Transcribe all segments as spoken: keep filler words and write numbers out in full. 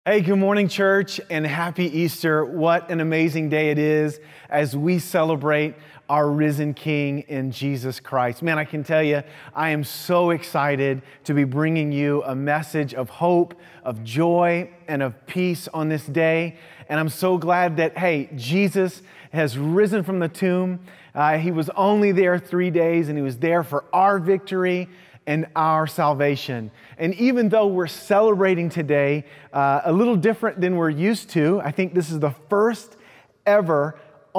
Hey, good morning, church, and happy Easter. What an amazing day it is as we celebrate our risen King in Jesus Christ. Man, I can tell you, I am so excited to be bringing you a message of hope, of joy, and of peace on this day. And I'm so glad that, hey, Jesus has risen from the tomb. Uh, he was only there three days, and he was there for our victory and our salvation. And even though we're celebrating today uh, a little different than we're used to, I think this is the first ever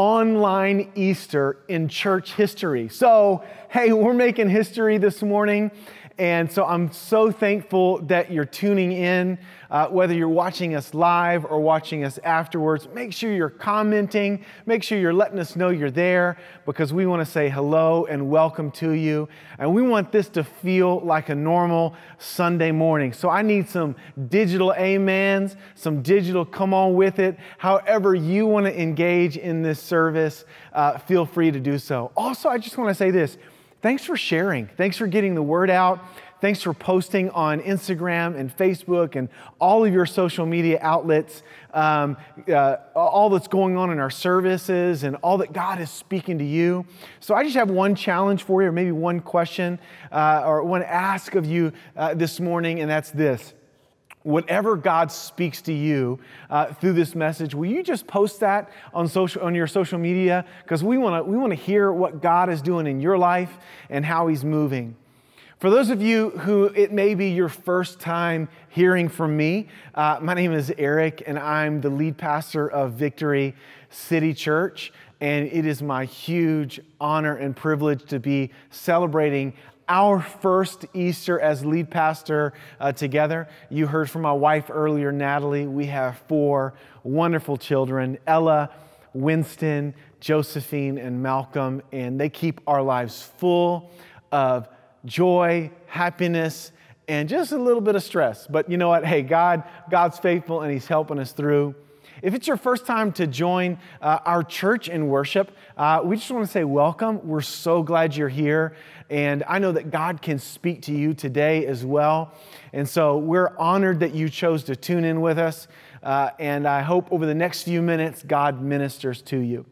online Easter in church history. So, hey, we're making history this morning. And so I'm so thankful that you're tuning in, uh, whether you're watching us live or watching us afterwards. Make sure you're commenting. Make sure you're letting us know you're there, because we want to say hello and welcome to you. And we want this to feel like a normal Sunday morning. So I need some digital amens, some digital come on with it. However you want to engage in this service, uh, feel free to do so. Also, I just want to say this. Thanks for sharing. Thanks for getting the word out. Thanks for posting on Instagram and Facebook and all of your social media outlets, um, uh, all that's going on in our services and all that God is speaking to you. So I just have one challenge for you, or maybe one question uh, or one ask of you uh, this morning, and that's this. Whatever God speaks to you uh, through this message, will you just post that on social on your social media? Because we want to we want to hear what God is doing in your life and how He's moving. For those of you who it may be your first time hearing from me, uh, my name is Eric, and I'm the lead pastor of Victory City Church, and it is my huge honor and privilege to be celebrating our first Easter as lead pastor uh, together. You heard from my wife earlier, Natalie. We have four wonderful children, Ella, Winston, Josephine, and Malcolm, and they keep our lives full of joy, happiness, and just a little bit of stress. But you know what? Hey, God, God's faithful, and He's helping us through. If it's your first time to join uh, our church in worship, uh, we just want to say welcome. We're so glad you're here. And I know that God can speak to you today as well. And so we're honored that you chose to tune in with us. Uh, and I hope over the next few minutes, God ministers to you.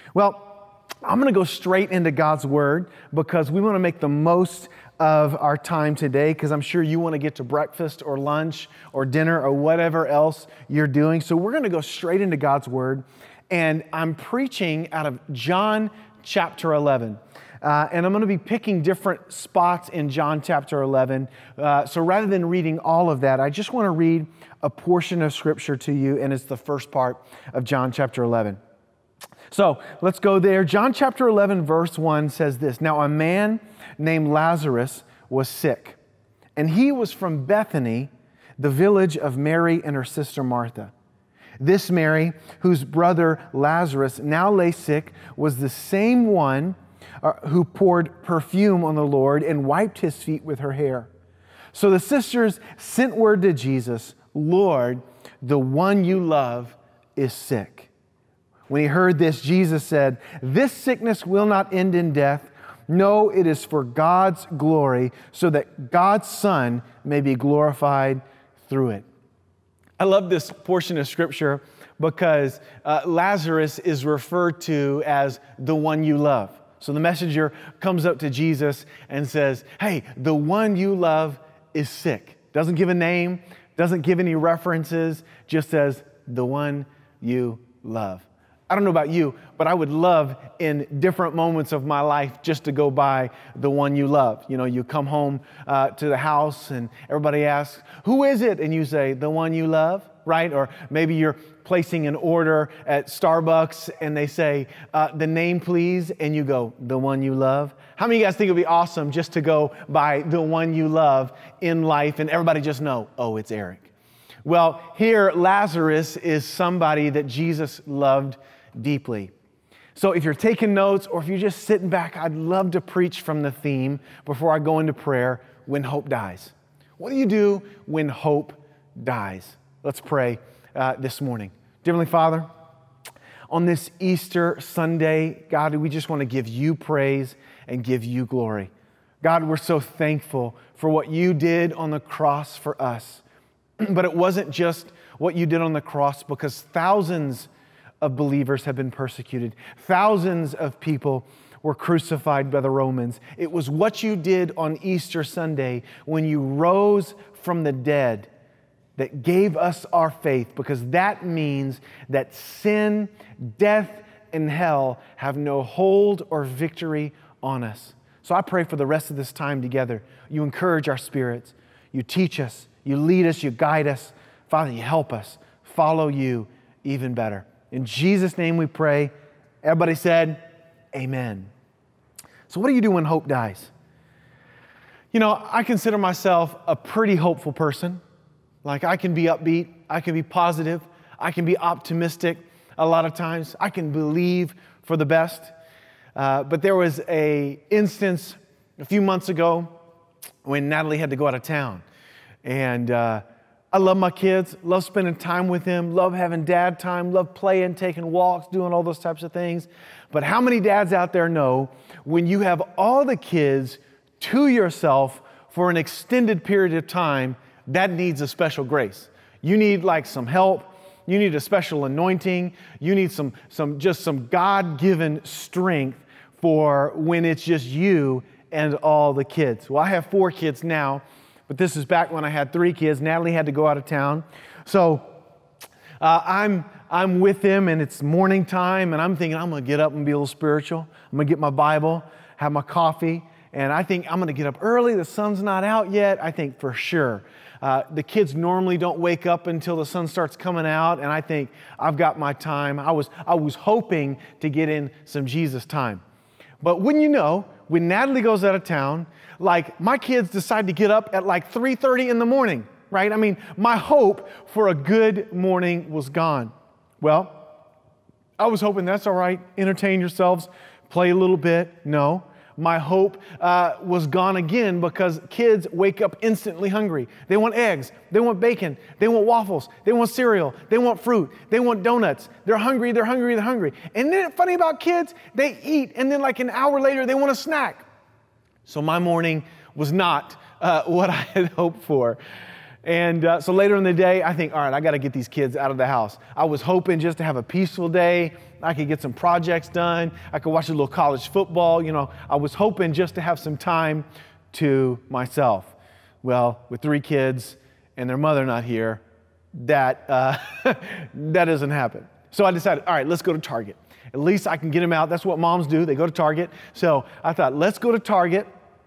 Well, I'm going to go straight into God's Word, because we want to make the most of our time today, because I'm sure you want to get to breakfast or lunch or dinner or whatever else you're doing. So we're going to go straight into God's Word. And I'm preaching out of John chapter eleven. Uh, and I'm going to be picking different spots in John chapter eleven. Uh, so rather than reading all of that, I just want to read a portion of Scripture to you, and it's the first part of John chapter eleven. So let's go there. John chapter eleven, verse one says this. Now a man named Lazarus was sick, and he was from Bethany, the village of Mary and her sister Martha. This Mary, whose brother Lazarus now lay sick, was the same one uh, who poured perfume on the Lord and wiped His feet with her hair. So the sisters sent word to Jesus, Lord, the one you love is sick. When he heard this, Jesus said, this sickness will not end in death. No, it is for God's glory, so that God's Son may be glorified through it. I love this portion of Scripture because uh, Lazarus is referred to as the one you love. So the messenger comes up to Jesus and says, hey, the one you love is sick. Doesn't give a name, doesn't give any references, just says the one you love. I don't know about you, but I would love in different moments of my life just to go by the one you love. You know, you come home uh, to the house and everybody asks, who is it? And you say, the one you love, right? Or maybe you're placing an order at Starbucks and they say, uh, the name please, and you go, the one you love. How many of you guys think it would be awesome just to go by the one you love in life and everybody just know, oh, it's Eric. Well, here Lazarus is somebody that Jesus loved deeply. So if you're taking notes or if you're just sitting back, I'd love to preach from the theme before I go into prayer, when hope dies. What do you do when hope dies? Let's pray uh, this morning. Dear Heavenly Father, on this Easter Sunday, God, we just want to give you praise and give you glory. God, we're so thankful for what you did on the cross for us. But it wasn't just what you did on the cross, because thousands of believers have been persecuted. Thousands of people were crucified by the Romans. It was what you did on Easter Sunday when you rose from the dead that gave us our faith, because that means that sin, death, and hell have no hold or victory on us. So I pray for the rest of this time together, you encourage our spirits, you teach us, you lead us, you guide us. Father, you help us follow you even better. In Jesus' name we pray. Everybody said, amen. So what do you do when hope dies? You know, I consider myself a pretty hopeful person. Like, I can be upbeat, I can be positive, I can be optimistic a lot of times. I can believe for the best. Uh, but there was a instance a few months ago when Natalie had to go out of town. And uh, I love my kids, love spending time with them, love having dad time, love playing, taking walks, doing all those types of things. But how many dads out there know when you have all the kids to yourself for an extended period of time, that needs a special grace? You need like some help. You need a special anointing. You need some, some just some God-given strength for when it's just you and all the kids. Well, I have four kids now, but this is back when I had three kids. Natalie had to go out of town. So uh, I'm I'm with them, and it's morning time, and I'm thinking I'm going to get up and be a little spiritual. I'm going to get my Bible, have my coffee, and I think I'm going to get up early. The sun's not out yet. I think for sure. Uh, the kids normally don't wake up until the sun starts coming out, and I think I've got my time. I was I was hoping to get in some Jesus time. But wouldn't you know, when Natalie goes out of town, like my kids decide to get up at like three thirty in the morning, right? I mean, my hope for a good morning was gone. Well, I was hoping that's all right. Entertain yourselves, play a little bit. No. My hope uh, was gone again, because kids wake up instantly hungry. They want eggs. They want bacon. They want waffles. They want cereal. They want fruit. They want donuts. They're hungry. They're hungry. They're hungry. And then funny about kids, they eat, and then like an hour later, they want a snack. So my morning was not uh, what I had hoped for. And uh, so later in the day, I think, all right, I got to get these kids out of the house. I was hoping just to have a peaceful day. I could get some projects done. I could watch a little college football. You know, I was hoping just to have some time to myself. Well, with three kids and their mother not here, that uh, that doesn't happen. So I decided, all right, let's go to Target. At least I can get them out. That's what moms do. They go to Target. So I thought, let's go to Target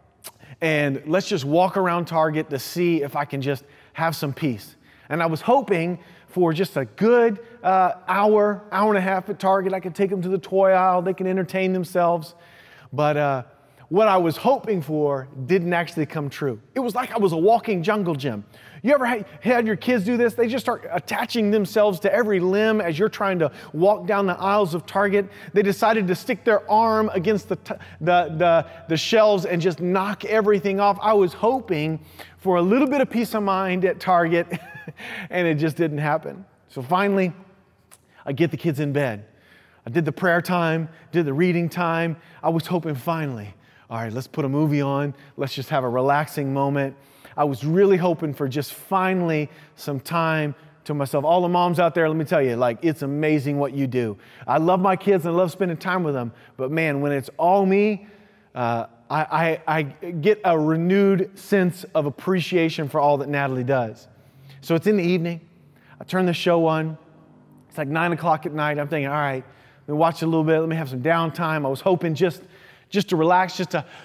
and let's just walk around Target to see if I can just have some peace. And I was hoping for just a good uh, hour, hour and a half at Target. I could take them to the toy aisle. They can entertain themselves. But uh, what I was hoping for didn't actually come true. It was like I was a walking jungle gym. You ever had your kids do this? They just start attaching themselves to every limb as you're trying to walk down the aisles of Target. They decided to stick their arm against the, t- the, the, the shelves and just knock everything off. I was hoping for a little bit of peace of mind at Target, and it just didn't happen. So finally, I get the kids in bed. I did the prayer time, did the reading time. I was hoping finally, all right, let's put a movie on. Let's just have a relaxing moment. I was really hoping for just finally some time to myself. All the moms out there, let me tell you, like, it's amazing what you do. I love my kids and I love spending time with them. But man, when it's all me, uh, I, I, I get a renewed sense of appreciation for all that Natalie does. So it's in the evening. I turn the show on. It's like nine o'clock at night. I'm thinking, all right, let me watch a little bit. Let me have some downtime. I was hoping just, just to relax, just to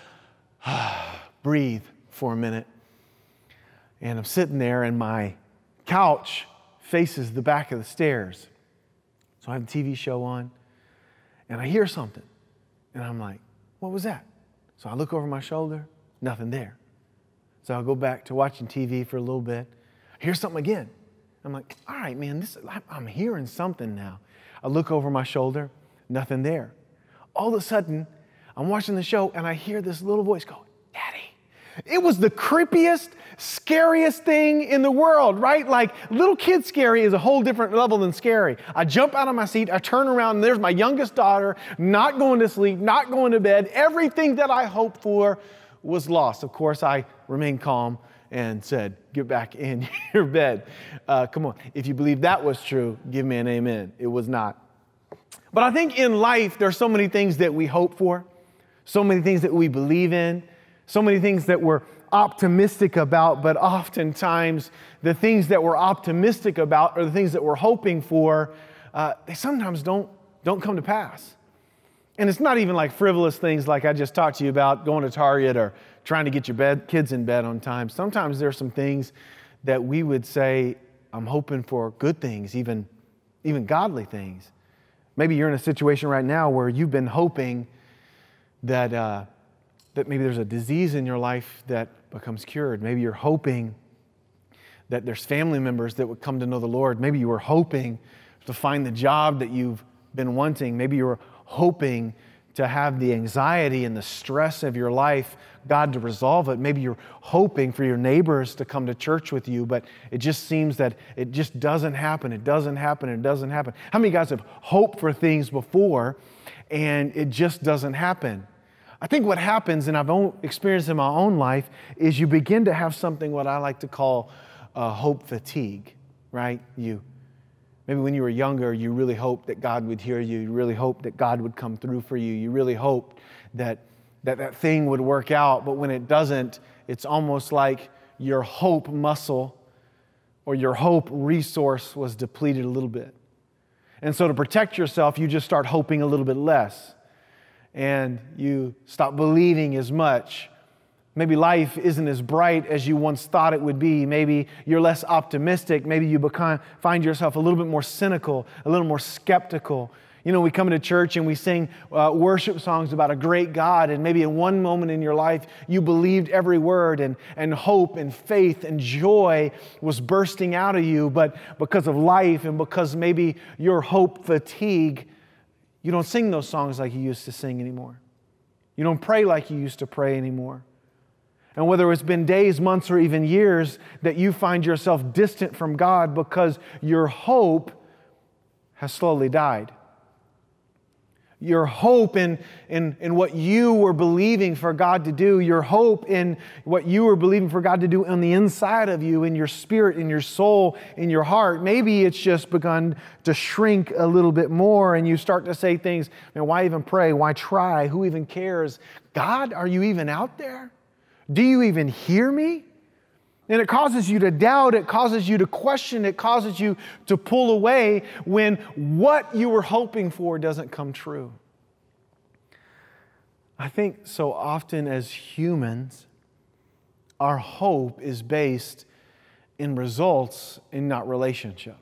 breathe for a minute. And I'm sitting there, and my couch faces the back of the stairs. So I have the T V show on, and I hear something. And I'm like, what was that? So I look over my shoulder, nothing there. So I'll go back to watching T V for a little bit. I hear something again. I'm like, all right, man, this, I'm hearing something now. I look over my shoulder, nothing there. All of a sudden, I'm watching the show, and I hear this little voice go, Daddy. It was the creepiest, scariest thing in the world, right? Like, little kid scary is a whole different level than scary. I jump out of my seat, I turn around, and there's my youngest daughter, not going to sleep, not going to bed. Everything that I hoped for was lost. Of course, I remained calm and said, get back in your bed. Uh, come on. If you believe that was true, give me an amen. It was not. But I think in life, there's so many things that we hope for, so many things that we believe in, so many things that we're optimistic about, but oftentimes the things that we're optimistic about or the things that we're hoping for, uh, they sometimes don't, don't come to pass. And it's not even like frivolous things like I just talked to you about, going to Target or trying to get your bed, kids in bed on time. Sometimes there's some things that we would say, I'm hoping for good things, even, even godly things. Maybe you're in a situation right now where you've been hoping that, uh, that maybe there's a disease in your life that becomes cured. Maybe you're hoping that there's family members that would come to know the Lord. Maybe you were hoping to find the job that you've been wanting. Maybe you were hoping to have the anxiety and the stress of your life, God to resolve it. Maybe you're hoping for your neighbors to come to church with you, but it just seems that it just doesn't happen. It doesn't happen. It doesn't happen. How many guys have hoped for things before and it just doesn't happen? I think what happens, and I've experienced in my own life, is you begin to have something what I like to call uh, hope fatigue, right? You Maybe when you were younger, you really hoped that God would hear you. You really hoped that God would come through for you. You really hoped that that, that thing would work out. But when it doesn't, it's almost like your hope muscle or your hope resource was depleted a little bit. And so to protect yourself, you just start hoping a little bit less. And you stop believing as much. Maybe life isn't as bright as you once thought it would be. Maybe you're less optimistic. Maybe you become, find yourself a little bit more cynical, a little more skeptical. You know, we come into church and we sing uh, worship songs about a great God, and maybe in one moment in your life, you believed every word, and, and hope and faith and joy was bursting out of you. But because of life and because maybe your hope fatigue, you don't sing those songs like you used to sing anymore. You don't pray like you used to pray anymore. And whether it's been days, months, or even years that you find yourself distant from God because your hope has slowly died. Your hope in, in, in what you were believing for God to do, your hope in what you were believing for God to do on the inside of you, in your spirit, in your soul, in your heart, maybe it's just begun to shrink a little bit more, and you start to say things, man, why even pray? Why try? Who even cares? God, are you even out there? Do you even hear me? And it causes you to doubt, it causes you to question, it causes you to pull away when what you were hoping for doesn't come true. I think so often as humans, our hope is based in results and not relationship.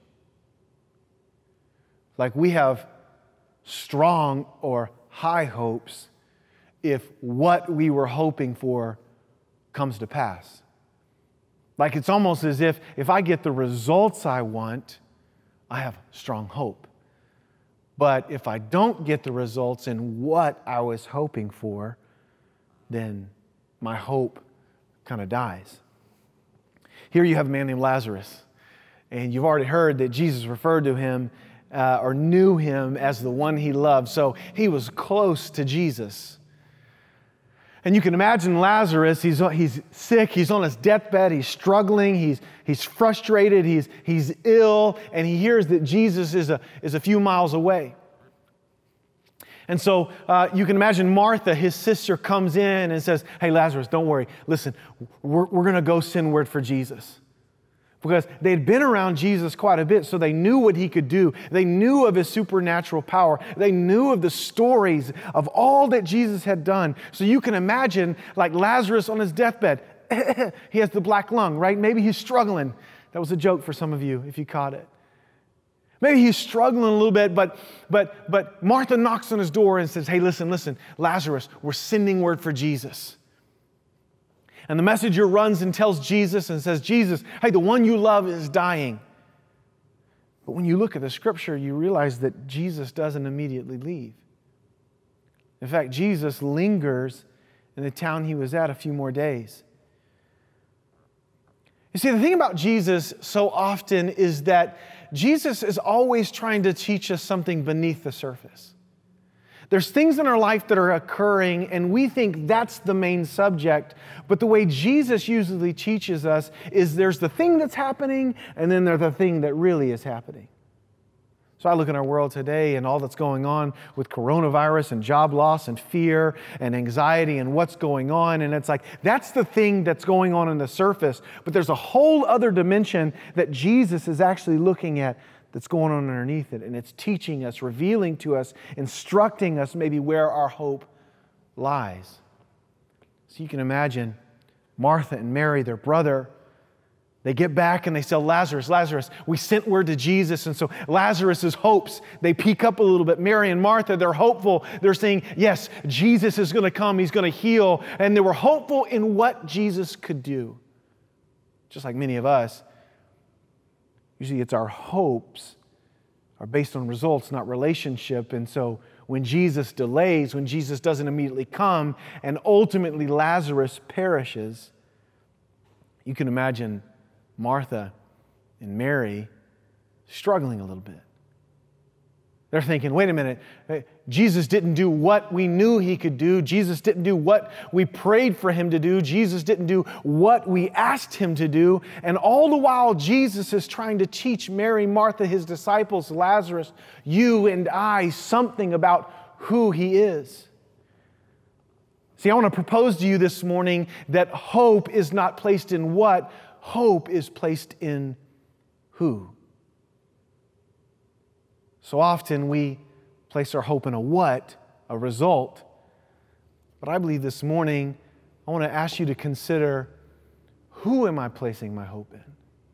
Like we have strong or high hopes if what we were hoping for comes to pass. Like it's almost as if if I get the results I want, I have strong hope. But if I don't get the results in what I was hoping for, then my hope kind of dies. Here you have a man named Lazarus, and you've already heard that Jesus referred to him uh, or knew him as the one he loved. So he was close to Jesus. And you can imagine Lazarus, he's, he's sick, he's on his deathbed, he's struggling, he's, he's frustrated, he's, he's ill, and he hears that Jesus is a, is a few miles away. And so uh, you can imagine Martha, his sister, comes in and says, hey, Lazarus, don't worry. Listen, we're, we're going to go send word for Jesus. Because they'd been around Jesus quite a bit, so they knew what he could do. They knew of his supernatural power. They knew of the stories of all that Jesus had done. So you can imagine, like Lazarus on his deathbed, he has the black lung, right? Maybe he's struggling. That was a joke for some of you, if you caught it. Maybe he's struggling a little bit, but, but, but Martha knocks on his door and says, hey, listen, listen, Lazarus, we're sending word for Jesus. And the messenger runs and tells Jesus and says, Jesus, hey, the one you love is dying. But when you look at the scripture, you realize that Jesus doesn't immediately leave. In fact, Jesus lingers in the town he was at a few more days. You see, the thing about Jesus so often is that Jesus is always trying to teach us something beneath the surface. There's things in our life that are occurring, and we think that's the main subject. But the way Jesus usually teaches us is there's the thing that's happening, and then there's the thing that really is happening. So I look at our world today and all that's going on with coronavirus and job loss and fear and anxiety and what's going on. And it's like, that's the thing that's going on on the surface. But there's a whole other dimension that Jesus is actually looking at that's going on underneath it. And it's teaching us, revealing to us, instructing us maybe where our hope lies. So you can imagine Martha and Mary, their brother, they get back and they tell Lazarus, Lazarus, we sent word to Jesus. And so Lazarus's hopes, they peak up a little bit. Mary and Martha, they're hopeful. They're saying, yes, Jesus is going to come. He's going to heal. And they were hopeful in what Jesus could do. Just like many of us, usually it's our hopes are based on results, not relationship. And so when Jesus delays, when Jesus doesn't immediately come, and ultimately Lazarus perishes, you can imagine Martha and Mary struggling a little bit. They're thinking, wait a minute, Jesus didn't do what we knew He could do. Jesus didn't do what we prayed for Him to do. Jesus didn't do what we asked Him to do. And all the while, Jesus is trying to teach Mary, Martha, His disciples, Lazarus, you and I, something about who He is. See, I want to propose to you this morning that hope is not placed in what, hope is placed in who. So often we place our hope in a what, a result. But I believe this morning, I want to ask you to consider, who am I placing my hope in?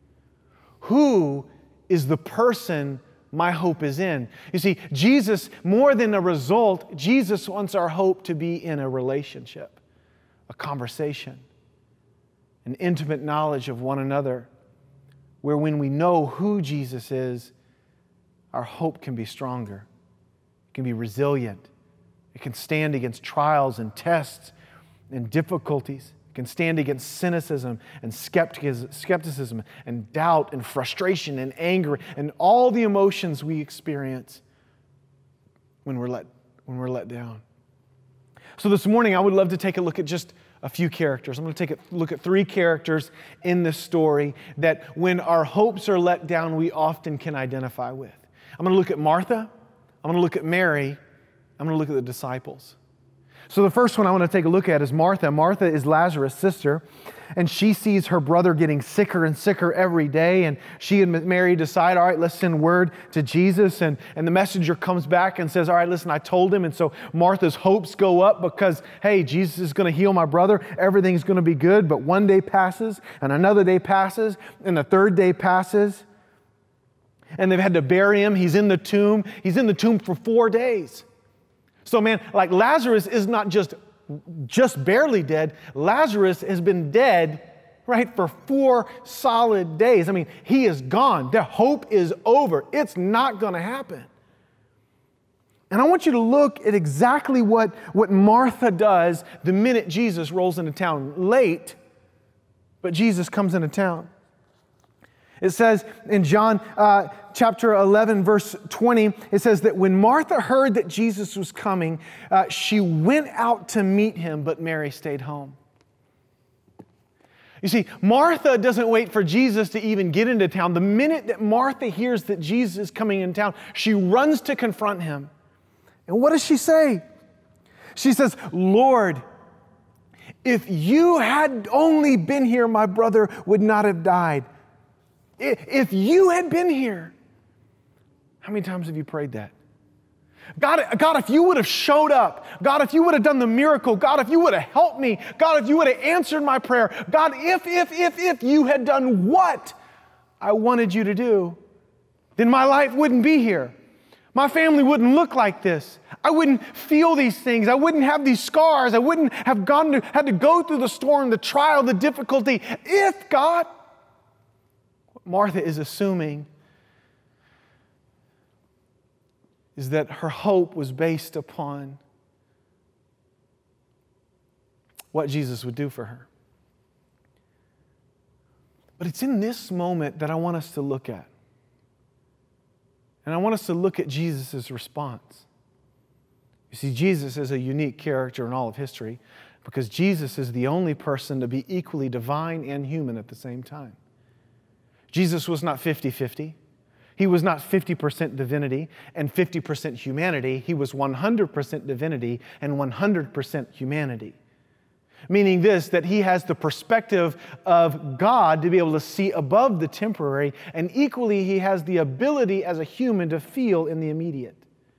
Who is the person my hope is in? You see, Jesus, more than a result, Jesus wants our hope to be in a relationship, a conversation, an intimate knowledge of one another, where when we know who Jesus is, our hope can be stronger. It can be resilient. It can stand against trials and tests and difficulties. It can stand against cynicism and skepticism and doubt and frustration and anger and all the emotions we experience when we're let, when we're let down. So this morning, I would love to take a look at just a few characters. I'm going to take a look at three characters in this story that when our hopes are let down, we often can identify with. I'm going to look at Martha, I'm going to look at Mary, I'm going to look at the disciples. So the first one I want to take a look at is Martha. Martha is Lazarus' sister, and she sees her brother getting sicker and sicker every day, and she and Mary decide, all right, let's send word to Jesus, and, and the messenger comes back and says, all right, listen, I told him, and so Martha's hopes go up because, hey, Jesus is going to heal my brother, everything's going to be good, but one day passes, and another day passes, and the third day passes, and they've had to bury him. He's in the tomb. He's in the tomb for four days. So man, like Lazarus is not just, just barely dead. Lazarus has been dead, right, for four solid days. I mean, he is gone. The hope is over. It's not going to happen. And I want you to look at exactly what, what Martha does the minute Jesus rolls into town. Late, but Jesus comes into town. It says in John uh, chapter eleven, verse twenty, it says that when Martha heard that Jesus was coming, uh, she went out to meet him, but Mary stayed home. You see, Martha doesn't wait for Jesus to even get into town. The minute that Martha hears that Jesus is coming in town, she runs to confront him. And what does she say? She says, Lord, if you had only been here, my brother would not have died. If you had been here. How many times have you prayed that? God, God, if you would have showed up, God, if you would have done the miracle, God, if you would have helped me, God, if you would have answered my prayer, God, if, if, if, if you had done what I wanted you to do, then my life wouldn't be here. My family wouldn't look like this. I wouldn't feel these things. I wouldn't have these scars. I wouldn't have gone to, had to go through the storm, the trial, the difficulty. If God, Martha is assuming is that her hope was based upon what Jesus would do for her. But it's in this moment that I want us to look at. And I want us to look at Jesus' response. You see, Jesus is a unique character in all of history because Jesus is the only person to be equally divine and human at the same time. Jesus was not fifty-fifty. He was not fifty percent divinity and fifty percent humanity. He was one hundred percent divinity and one hundred percent humanity. Meaning this, that He has the perspective of God to be able to see above the temporary, and equally He has the ability as a human to feel in the immediate.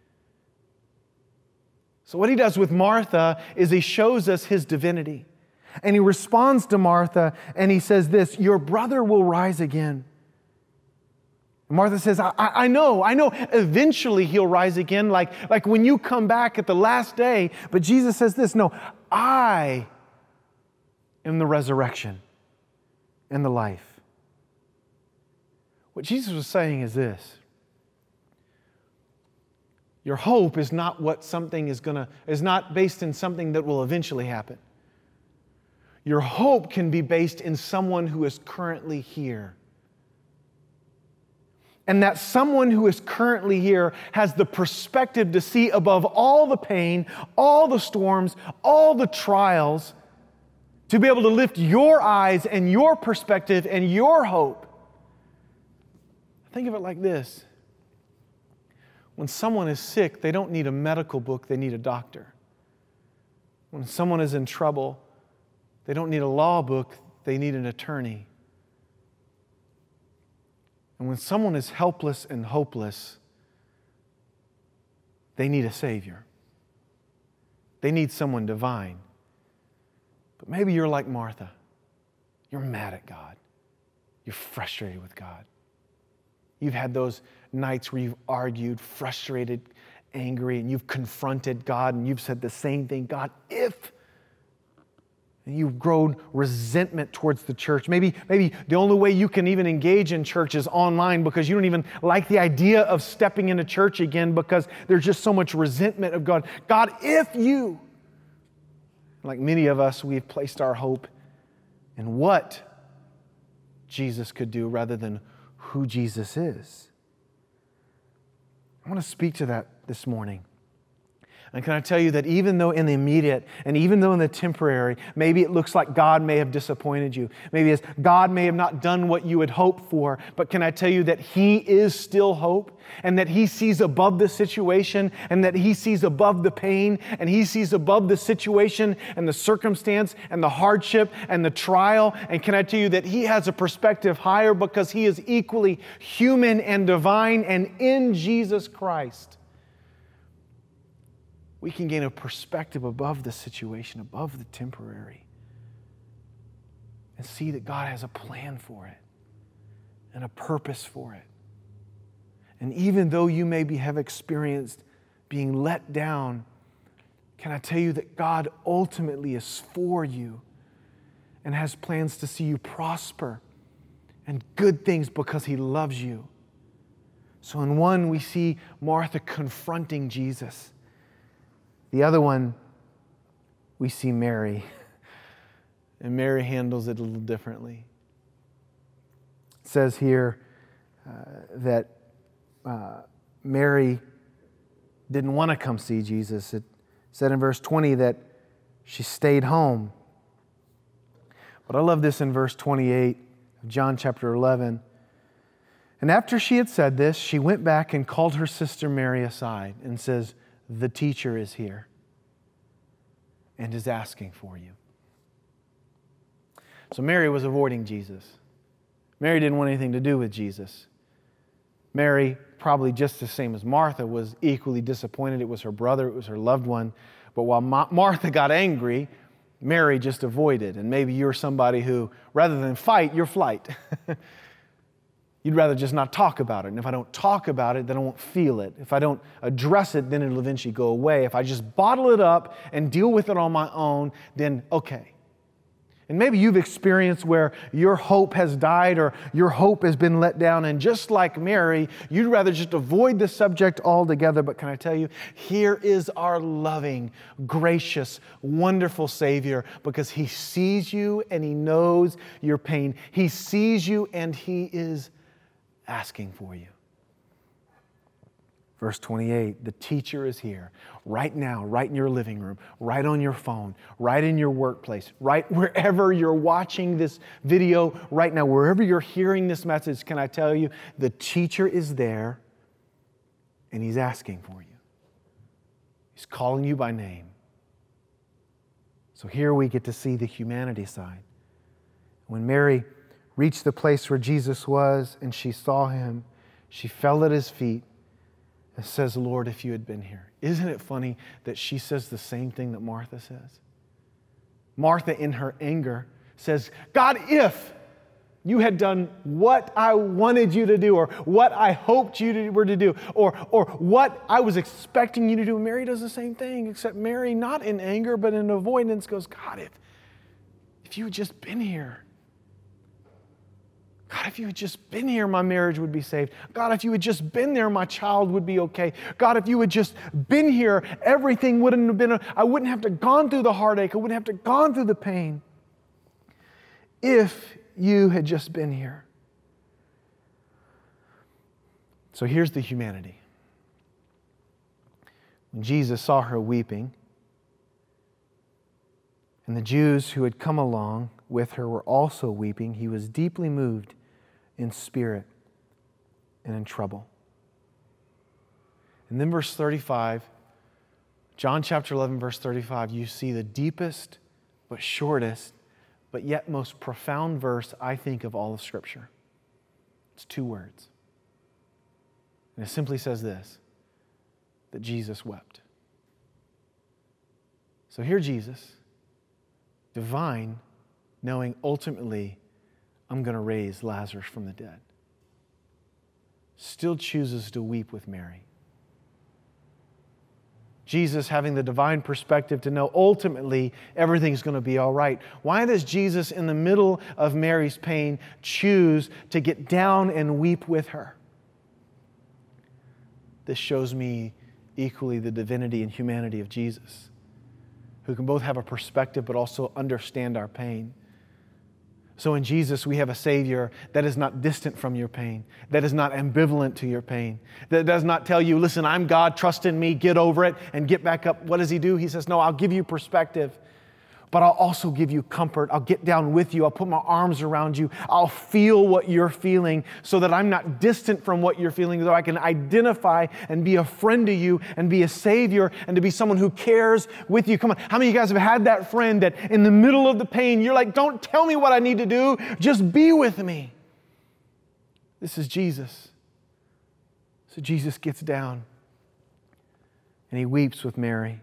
So what He does with Martha is He shows us His divinity. And He responds to Martha and He says this, your brother will rise again. Martha says, I, I know, I know eventually he'll rise again, like, like when you come back at the last day. But Jesus says this, no, I am the resurrection and the life. What Jesus was saying is this, your hope is not what something is gonna, is not based in something that will eventually happen. Your hope can be based in someone who is currently here. And that someone who is currently here has the perspective to see above all the pain, all the storms, all the trials, to be able to lift your eyes and your perspective and your hope. Think of it like this. When someone is sick, they don't need a medical book, they need a doctor. When someone is in trouble, they don't need a law book, they need an attorney. And when someone is helpless and hopeless, they need a Savior. They need someone divine. But maybe you're like Martha. You're mad at God. You're frustrated with God. You've had those nights where you've argued, frustrated, angry, and you've confronted God and you've said the same thing, God, if... And you've grown resentment towards the church. Maybe, maybe the only way you can even engage in church is online because you don't even like the idea of stepping into church again because there's just so much resentment of God. God, if you, like many of us, we've placed our hope in what Jesus could do rather than who Jesus is. I want to speak to that this morning. And can I tell you that even though in the immediate and even though in the temporary, maybe it looks like God may have disappointed you. Maybe as God may have not done what you had hoped for. But can I tell you that He is still hope and that He sees above the situation and that He sees above the pain and He sees above the situation and the circumstance and the hardship and the trial. And can I tell you that He has a perspective higher because He is equally human and divine, and in Jesus Christ we can gain a perspective above the situation, above the temporary, and see that God has a plan for it and a purpose for it. And even though you maybe have experienced being let down, can I tell you that God ultimately is for you and has plans to see you prosper and good things because He loves you. So in one, we see Martha confronting Jesus. The other one, we see Mary. And Mary handles it a little differently. It says here uh, that uh, Mary didn't want to come see Jesus. It said in verse twenty that she stayed home. But I love this in verse twenty-eight of John chapter eleven. And after she had said this, she went back and called her sister Mary aside and says, the teacher is here and is asking for you. So Mary was avoiding Jesus. Mary didn't want anything to do with Jesus. Mary, probably just the same as Martha, was equally disappointed. It was her brother, it was her loved one. But while Ma- Martha got angry, Mary just avoided. And maybe you're somebody who, rather than fight, you're flight. You'd rather just not talk about it. And if I don't talk about it, then I won't feel it. If I don't address it, then it'll eventually go away. If I just bottle it up and deal with it on my own, then okay. And maybe you've experienced where your hope has died or your hope has been let down. And just like Mary, you'd rather just avoid the subject altogether. But can I tell you, here is our loving, gracious, wonderful Savior, because He sees you and He knows your pain. He sees you and He is asking for you. Verse twenty-eight, the teacher is here right now, right in your living room, right on your phone, right in your workplace, right wherever you're watching this video right now, wherever you're hearing this message. Can I tell you, the teacher is there and He's asking for you. He's calling you by name. So here we get to see the humanity side. When Mary reached the place where Jesus was and she saw Him, she fell at His feet and says, Lord, if you had been here. Isn't it funny that she says the same thing that Martha says? Martha, in her anger, says, God, if you had done what I wanted you to do, or what I hoped you to, were to do, or, or what I was expecting you to do. Mary does the same thing, except Mary, not in anger, but in avoidance, goes, God, if, if you had just been here. God, if you had just been here, my marriage would be saved. God, if you had just been there, my child would be okay. God, if you had just been here, everything wouldn't have been, I wouldn't have to gone through the heartache. I wouldn't have to gone through the pain. If you had just been here. So here's the humanity. When Jesus saw her weeping, and the Jews who had come along with her were also weeping, He was deeply moved in spirit and in trouble. And then verse thirty-five, John chapter eleven, verse thirty-five, you see the deepest but shortest but yet most profound verse, I think, of all of Scripture. It's two words. And it simply says this, that Jesus wept. So here Jesus, divine, knowing ultimately I'm going to raise Lazarus from the dead, still chooses to weep with Mary. Jesus having the divine perspective to know ultimately everything's going to be all right. Why does Jesus, in the middle of Mary's pain, choose to get down and weep with her? This shows me equally the divinity and humanity of Jesus, who can both have a perspective but also understand our pain. So in Jesus, we have a Savior that is not distant from your pain, that is not ambivalent to your pain, that does not tell you, listen, I'm God, trust in me, get over it, and get back up. What does He do? He says, no, I'll give you perspective, but I'll also give you comfort. I'll get down with you. I'll put my arms around you. I'll feel what you're feeling so that I'm not distant from what you're feeling, though I can identify and be a friend to you and be a Savior and to be someone who cares with you. Come on, how many of you guys have had that friend that in the middle of the pain, you're like, don't tell me what I need to do, just be with me. This is Jesus. So Jesus gets down and He weeps with Mary.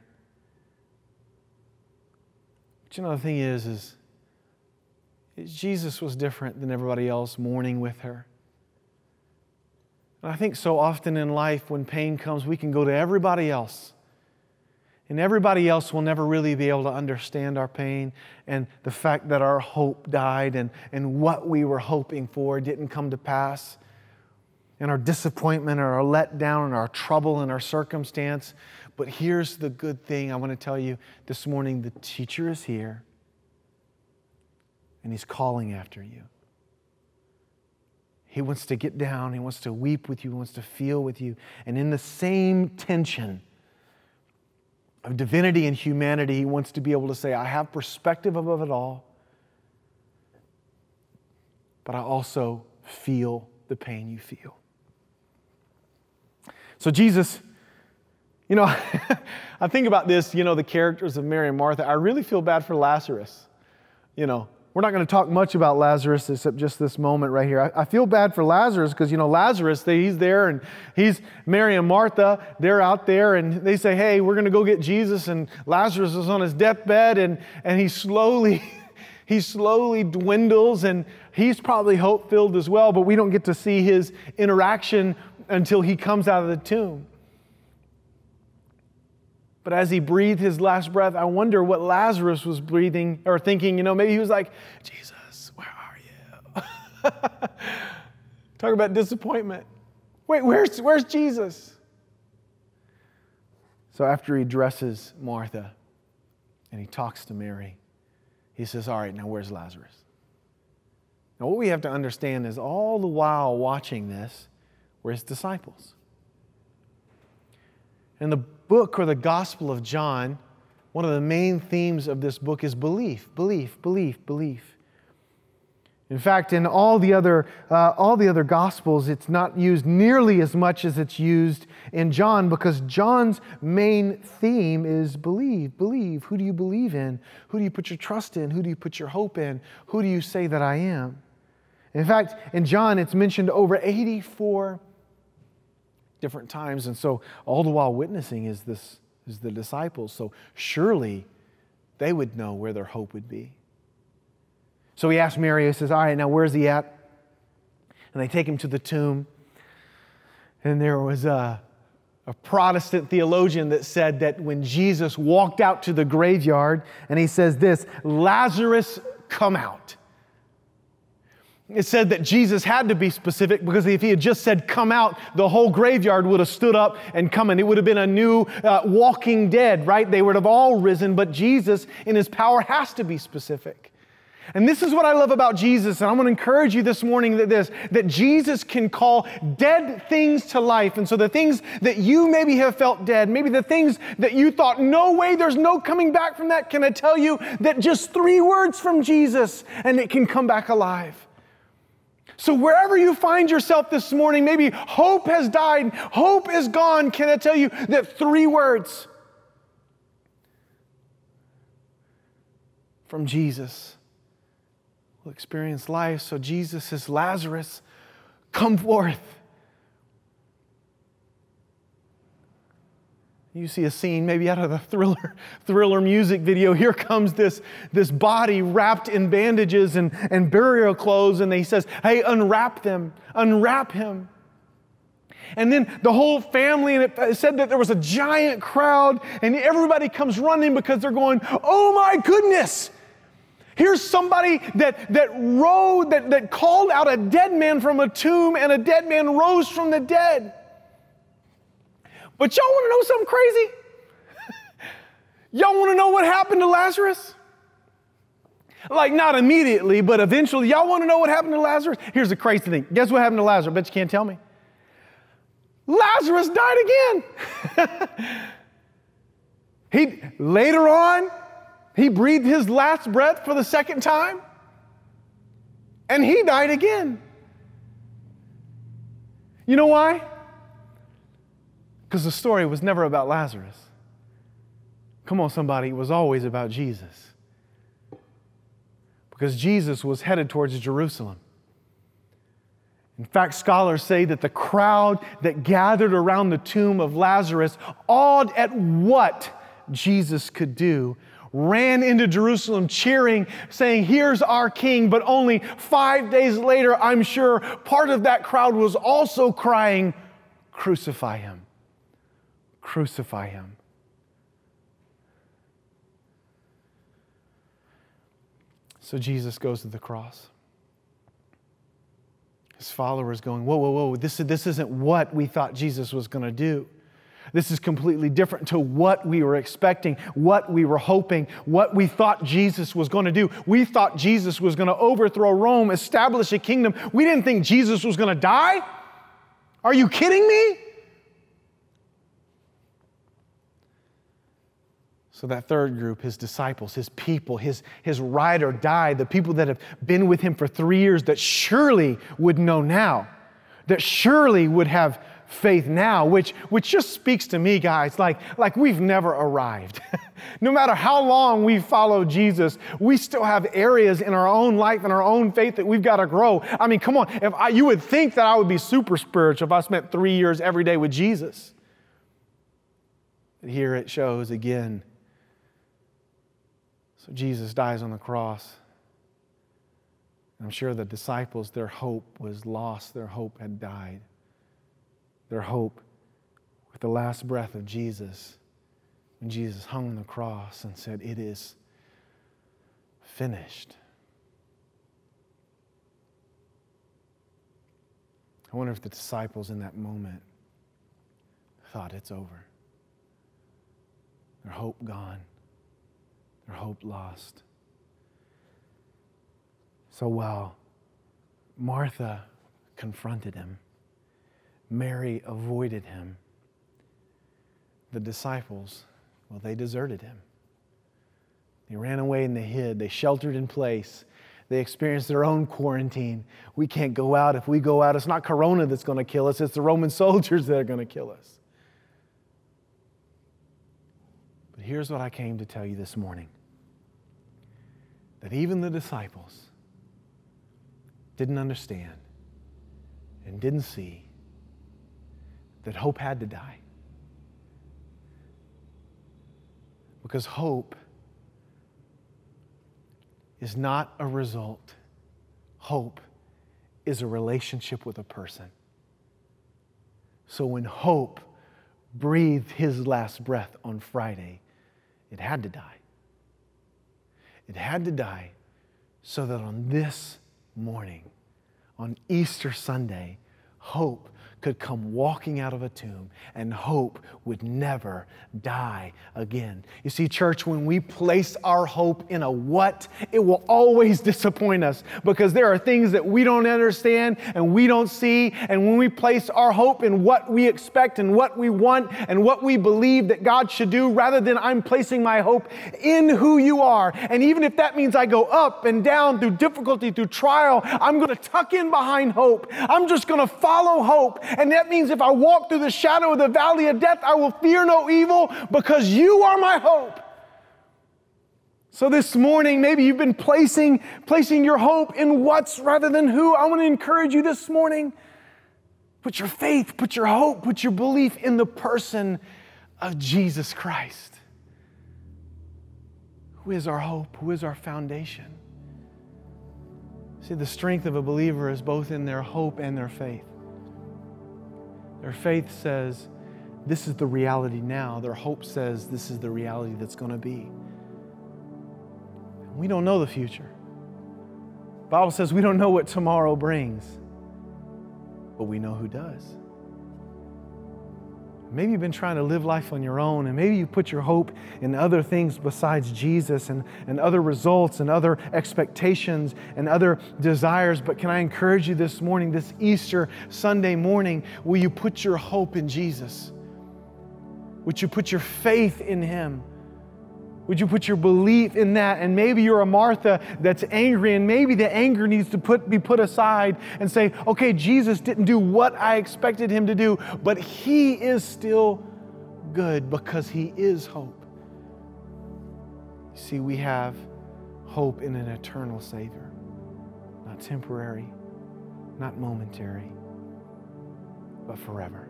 But you know, the thing is, is, is Jesus was different than everybody else mourning with her. And I think so often in life when pain comes, we can go to everybody else. And everybody else will never really be able to understand our pain and the fact that our hope died and, and what we were hoping for didn't come to pass. And our disappointment or our letdown and our trouble and our circumstance. But here's the good thing I want to tell you this morning. The teacher is here and He's calling after you. He wants to get down. He wants to weep with you. He wants to feel with you. And in the same tension of divinity and humanity, He wants to be able to say, I have perspective above it all, but I also feel the pain you feel. So Jesus, you know, I think about this, you know, the characters of Mary and Martha. I really feel bad for Lazarus. You know, we're not going to talk much about Lazarus except just this moment right here. I, I feel bad for Lazarus because, you know, Lazarus, they, he's there and he's, Mary and Martha, they're out there and they say, hey, we're going to go get Jesus. And Lazarus is on his deathbed and, and he slowly, he slowly dwindles and he's probably hope-filled as well, but we don't get to see his interaction until he comes out of the tomb. But as he breathed his last breath, I wonder what Lazarus was breathing or thinking. You know, maybe he was like, Jesus, where are you? Talk about disappointment. Wait, where's, where's Jesus? So after he dresses Martha and he talks to Mary, he says, all right, now where's Lazarus? Now what we have to understand is all the while watching this were His disciples. In the book or the Gospel of John, one of the main themes of this book is belief, belief, belief, belief. In fact, in all the other uh, all the other Gospels, it's not used nearly as much as it's used in John, because John's main theme is believe, believe. Who do you believe in? Who do you put your trust in? Who do you put your hope in? Who do you say that I am? In fact, in John, it's mentioned over eighty-four different times, and so all the while witnessing is this is the disciples. So surely they would know where their hope would be. So he asks Mary, he says, all right, now where's he at? And they take him to the tomb. And there was a, a Protestant theologian that said that when Jesus walked out to the graveyard, and he says this, Lazarus, come out. It said that Jesus had to be specific, because if he had just said, come out, the whole graveyard would have stood up and come in. It would have been a new uh, walking dead, right? They would have all risen, but Jesus in his power has to be specific. And this is what I love about Jesus, and I'm going to encourage you this morning that this, that Jesus can call dead things to life. And so the things that you maybe have felt dead, maybe the things that you thought, no way, there's no coming back from that, can I tell you that just three words from Jesus and it can come back alive. So wherever you find yourself this morning, maybe hope has died, hope is gone, can I tell you that three words from Jesus will experience life. So Jesus says, Lazarus, come forth. You see a scene maybe out of the thriller thriller music video. Here comes this, this body wrapped in bandages and, and burial clothes, and he says, hey, unwrap them, unwrap him. And then the whole family, and it said that there was a giant crowd, and everybody comes running because they're going, oh my goodness, here's somebody that, that rode, that, that called out a dead man from a tomb, and a dead man rose from the dead. But y'all want to know something crazy? Y'all want to know what happened to Lazarus? Like, not immediately, but eventually. Y'all want to know what happened to Lazarus? Here's the crazy thing. Guess what happened to Lazarus? I bet you can't tell me. Lazarus died again. he later on, he breathed his last breath for the second time, and he died again. You know why? Because the story was never about Lazarus. Come on, somebody, it was always about Jesus. Because Jesus was headed towards Jerusalem. In fact, scholars say that the crowd that gathered around the tomb of Lazarus, awed at what Jesus could do, ran into Jerusalem cheering, saying, here's our king. But only five days later, I'm sure part of that crowd was also crying, crucify him. Crucify him. So Jesus goes to the cross. His followers going, whoa, whoa, whoa, this, this isn't what we thought Jesus was going to do. This is completely different to what we were expecting, what we were hoping, what we thought Jesus was going to do. We thought Jesus was going to overthrow Rome, establish a kingdom. We didn't think Jesus was going to die. Are you kidding me? So that third group, his disciples, his people, his, his ride or die, the people that have been with him for three years that surely would know now, that surely would have faith now, which, which just speaks to me, guys, like, like we've never arrived. No matter how long we've followed Jesus, we still have areas in our own life and our own faith that we've got to grow. I mean, come on, if I, you would think that I would be super spiritual if I spent three years every day with Jesus. But here it shows again. So Jesus dies on the cross. I'm sure the disciples, their hope was lost. Their hope had died. Their hope with the last breath of Jesus, when Jesus hung on the cross and said, it is finished. I wonder if the disciples in that moment thought it's over. Their hope gone. Their hope lost. So while Martha confronted him, Mary avoided him, The disciples, well, they deserted him. They ran away and they hid. They sheltered in place. They experienced their own quarantine. We can't go out. If we go out, it's not Corona that's going to kill us. It's the Roman soldiers that are going to kill us. But here's what I came to tell you this morning. That even the disciples didn't understand and didn't see that hope had to die. Because hope is not a result. Hope is a relationship with a person. So when hope breathed his last breath on Friday, it had to die. It had to die so that on this morning, on Easter Sunday, hope could come walking out of a tomb and hope would never die again. You see, church, when we place our hope in a what, it will always disappoint us because there are things that we don't understand and we don't see. And when we place our hope in what we expect and what we want and what we believe that God should do, rather than I'm placing my hope in who you are. And even if that means I go up and down through difficulty, through trial, I'm going to tuck in behind hope. I'm just going to follow hope. And that means if I walk through the shadow of the valley of death, I will fear no evil because you are my hope. So this morning, maybe you've been placing, placing your hope in what's rather than who. I want to encourage you this morning. Put your faith, put your hope, put your belief in the person of Jesus Christ. Who is our hope? Who is our foundation? See, the strength of a believer is both in their hope and their faith. Their faith says, this is the reality now. Their hope says, this is the reality that's going to be. We don't know the future. The Bible says we don't know what tomorrow brings, but we know who does. Maybe you've been trying to live life on your own, and maybe you put your hope in other things besides Jesus and, and other results and other expectations and other desires. But can I encourage you this morning, this Easter Sunday morning, will you put your hope in Jesus? Would you put your faith in Him? Would you put your belief in that? And maybe you're a Martha that's angry, and maybe the anger needs to put, be put aside and say, okay, Jesus didn't do what I expected Him to do, but He is still good because He is hope. You see, we have hope in an eternal Savior, not temporary, not momentary, but forever.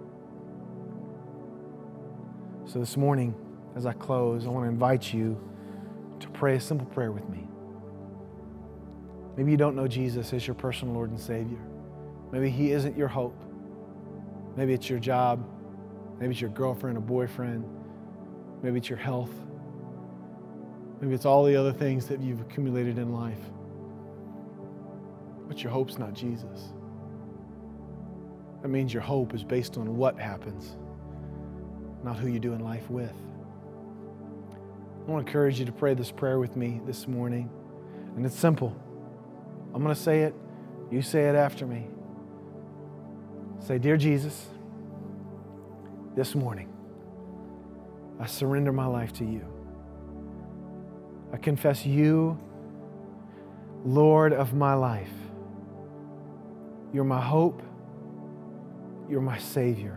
So this morning, as I close, I want to invite you to pray a simple prayer with me. Maybe you don't know Jesus as your personal Lord and Savior. Maybe He isn't your hope. Maybe it's your job. Maybe it's your girlfriend or boyfriend. Maybe it's your health. Maybe it's all the other things that you've accumulated in life. But your hope's not Jesus. That means your hope is based on what happens, not who you do in life with. I want to encourage you to pray this prayer with me this morning. And it's simple. I'm going to say it. You say it after me. Say, Dear Jesus, this morning, I surrender my life to you. I confess you, Lord of my life. You're my hope. You're my Savior.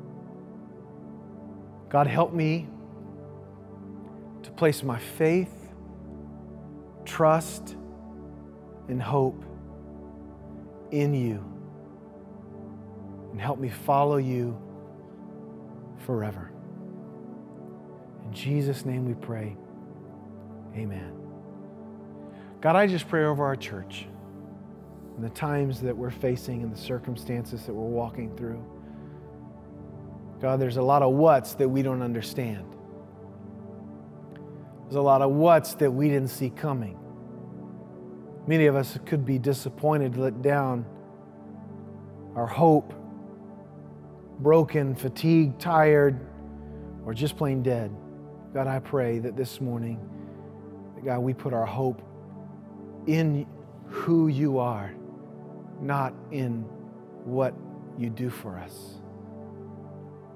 God, help me to place my faith, trust, and hope in you. And help me follow you forever. In Jesus' name we pray. Amen. God, I just pray over our church and the times that we're facing and the circumstances that we're walking through. God, there's a lot of what's that we don't understand. There's a lot of what's that we didn't see coming. Many of us could be disappointed, let down, our hope broken, fatigued, tired, or just plain dead. God, I pray that this morning, that God, we put our hope in who you are, not in what you do for us.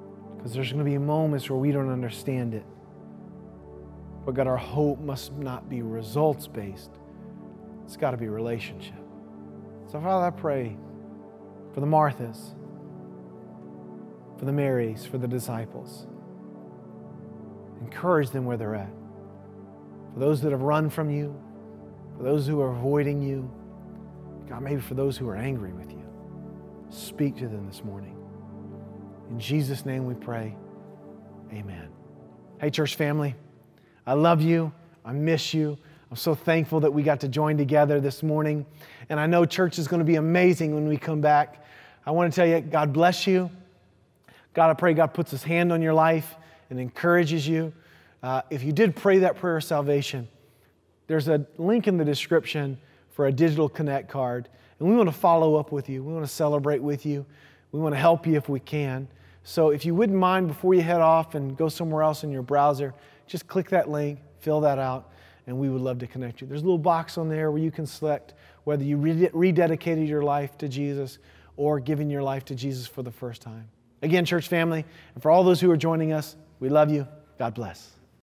because there's going to be moments where we don't understand it. But God, our hope must not be results-based. It's got to be relationship. So Father, I pray for the Marthas, for the Marys, for the disciples. Encourage them where they're at. For those that have run from you, for those who are avoiding you, God, maybe for those who are angry with you, speak to them this morning. In Jesus' name we pray, amen. Hey, church family, I love you. I miss you. I'm so thankful that we got to join together this morning. And I know church is going to be amazing when we come back. I want to tell you, God bless you. God, I pray God puts His hand on your life and encourages you. Uh, if you did pray that prayer of salvation, there's a link in the description for a digital connect card. And we want to follow up with you. We want to celebrate with you. We want to help you if we can. So if you wouldn't mind, before you head off and go somewhere else in your browser, just click that link, fill that out, and we would love to connect you. There's a little box on there where you can select whether you rededicated your life to Jesus or giving your life to Jesus for the first time. Again, church family, and for all those who are joining us, we love you. God bless.